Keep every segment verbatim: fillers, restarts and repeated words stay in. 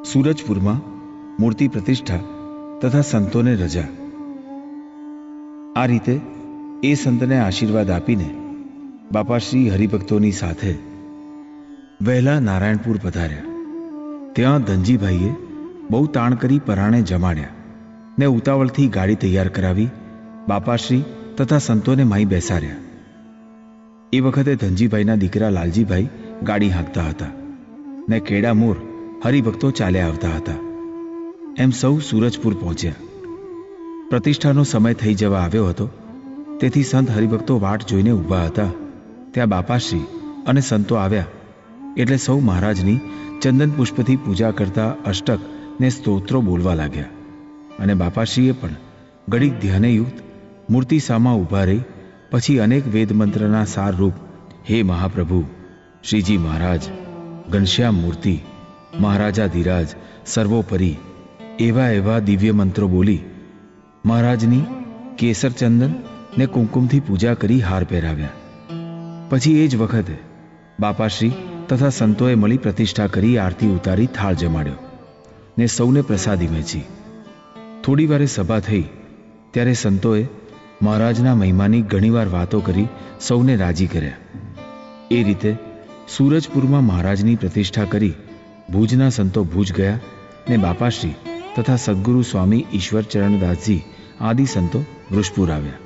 सूरजपुરમાં મૂર્તિ પ્રતિષ્ઠા તથા સંતોને રજા। આ રીતે એ સંતને આશીર્વાદ આપીને બાપાશ્રી હરિભક્તોની સાથે વહેલા નારાયણપુર પધાર્યા। ત્યાં ધનજીભાઈએ બહુ તાણ કરી પરાણે જમાડ્યા ને ઉતાવળથી ગાડી તૈયાર કરાવી બાપાશ્રી તથા સંતોને માઈ બેસાડ્યા। એ વખતે ધનજીભાઈના દીકરા લાલજીભાઈ ગાડી હાંકતા હતા ને કેડા મોર હરિભક્તો ચાલ્યા આવતા હતા। એમ સૌ સૂરજપુર પહોંચ્યા। પ્રતિષ્ઠાનો સમય થઈ જવા આવ્યો હતો, તેથી સંત હરિભક્તો વાટ જોઈને ઊભા હતા। ત્યાં બાપાશ્રી અને સંતો આવ્યા એટલે સૌ મહારાજની ચંદન પુષ્પથી પૂજા કરતા અષ્ટક ને સ્તોત્રો બોલવા લાગ્યા અને બાપાશ્રીએ પણ ઘડીક ધ્યાનયુક્ત મૂર્તિ સામા ઊભા રહી પછી અનેક વેદમંત્રના સાર રૂપ હે મહાપ્રભુ શ્રીજી મહારાજ, ઘનશ્યામ મૂર્તિ, મહારાજાધિરાજ, સર્વોપરી એવા એવા દિવ્ય મંત્રો બોલી મહારાજની કેસર ચંદન ને કુમકુમથી પૂજા કરી હાર પહેરાવ્યા। પછી એ જ વખતે બાપાશ્રી તથા સંતોએ મળી પ્રતિષ્ઠા કરી આરતી ઉતારી થાળ જમાડ્યો ને સૌને પ્રસાદી વહેંચી। થોડી વારે સભા થઈ ત્યારે સંતોએ મહારાજના મહિમાની ઘણીવાર વાતો કરી સૌને રાજી કર્યા। એ રીતે સૂરજપુરમાં મહારાજની પ્રતિષ્ઠા કરી ભુજના સંતો ભુજ ગયા ને બાપાશ્રી તથા સદગુરુ સ્વામી ઈશ્વર ચરણદાસજી આદિ સંતો વૃષપુર આવ્યા।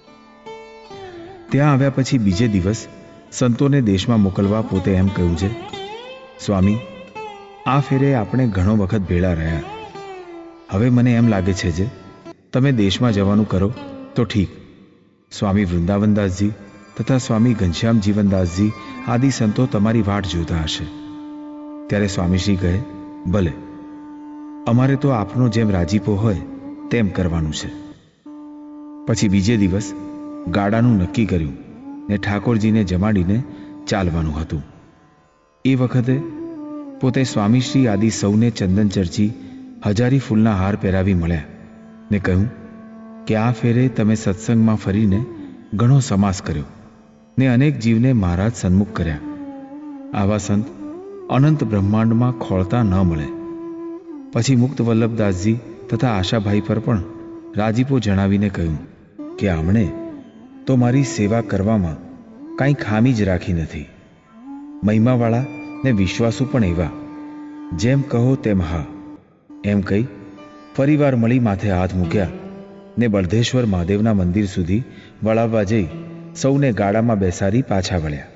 ત્યાં આવ્યા પછી બીજે દિવસ સંતોને દેશમાં મોકલવા પોતે એમ કહ્યું છે, સ્વામી, આ ફેરે આપણે ઘણો વખત ભેળા રહ્યા, હવે મને એમ લાગે છે જે તમે દેશમાં જવાનું કરો તો ઠીક। સ્વામી વૃંદાવનદાસજી તથા સ્વામી ઘનશ્યામ જીવનદાસજી આદિ સંતો તમારી વાટ જોતા હશે। ત્યારે સ્વામીશ્રી કહે, ભલે, અમારે તો આપનો જેમ રાજીપો હોય તેમ કરવાનું છે। પછી બીજે દિવસ ગાડાનું નક્કી કર્યું ને ઠાકોરજીને જમાડીને ચાલવાનું હતું। એ વખતે પોતે સ્વામીશ્રી આદિ સૌને ચંદન ચર્ચી હજારી ફૂલના હાર પહેરાવી મળ્યા ને કહ્યું કે આ ફેરે તમે સત્સંગમાં ફરીને ઘણો સમાસ કર્યો ને અનેક જીવને મહારાજ સન્મુખ કર્યા। આવા સંત અનંત બ્રહ્માંડમાં ખોળતા ન મળે। પછી મુક્ત વલ્લભદાસજી તથા આશાભાઈ પર પણ રાજીપો જણાવીને કહ્યું કે આમણે તો મારી સેવા કરવામાં કાંઈ ખામી જ રાખી નથી। મહિમાવાળા ને વિશ્વાસુ પણ એવા, જેમ કહો તેમ હા એમ કહી ફરીવાર મળી માથે હાથ મૂક્યા ને બળધેશ્વર મહાદેવના મંદિર સુધી વળાવવા જઈ સૌને ગાડામાં બેસાડી પાછા વળ્યા।